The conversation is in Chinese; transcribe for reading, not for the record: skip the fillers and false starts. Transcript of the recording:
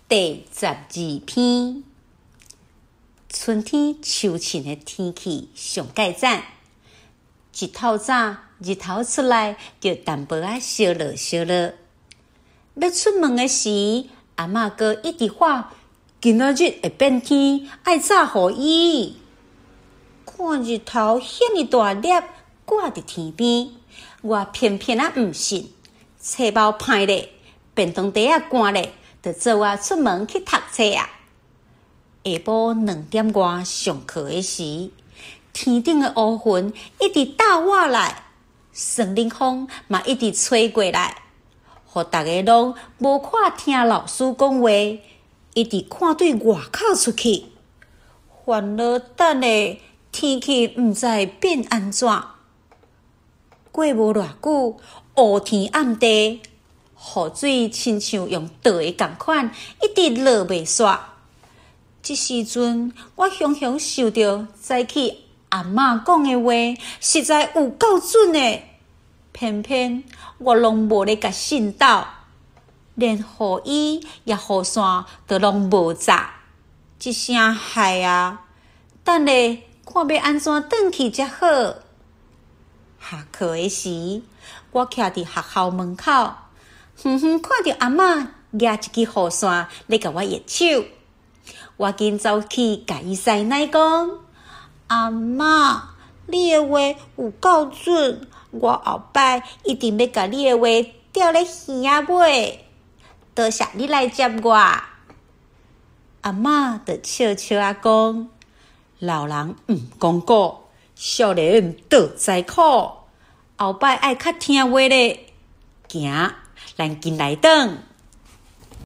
第12篇。春天秋晴的天气上介赞，一透早日头出来，就淡薄仔烧热烧热。要出门的时，阿嬷哥一直喊：今仔日会变天，爱早予伊。看日头遐尼大粒，挂伫天边，我偏偏毋信。册包歹咧，便当袋仔干咧，就做我出门去读册啊。下晡2点外上课的时，天顶的乌云一直倒我来，森林风嘛一直吹过来，互大家拢无看听老师讲话，一直看对外口出去。烦恼等的天气毋知变安怎。过无偌久，乌天暗地，雨水亲像用倒的同款，一直落袂煞。这时阵，我雄雄想着早起阿嬷讲的话，实在有够准的。偏偏我拢无咧甲信到，连雨衣也雨伞都拢无扎，一声害啊！等下看要安怎转去才好。下课的时，我徛伫学校门口，远远看到阿嬷举一支雨伞咧甲我热手。我紧走去甲伊塞奶讲：阿嬷，你的话有够准，我后摆一定要甲你的话吊咧耳仔尾。多谢你来接我。阿嬷就笑笑啊讲：老人毋讲古，少年倒知苦。后摆爱较听话咧，行，咱紧来转。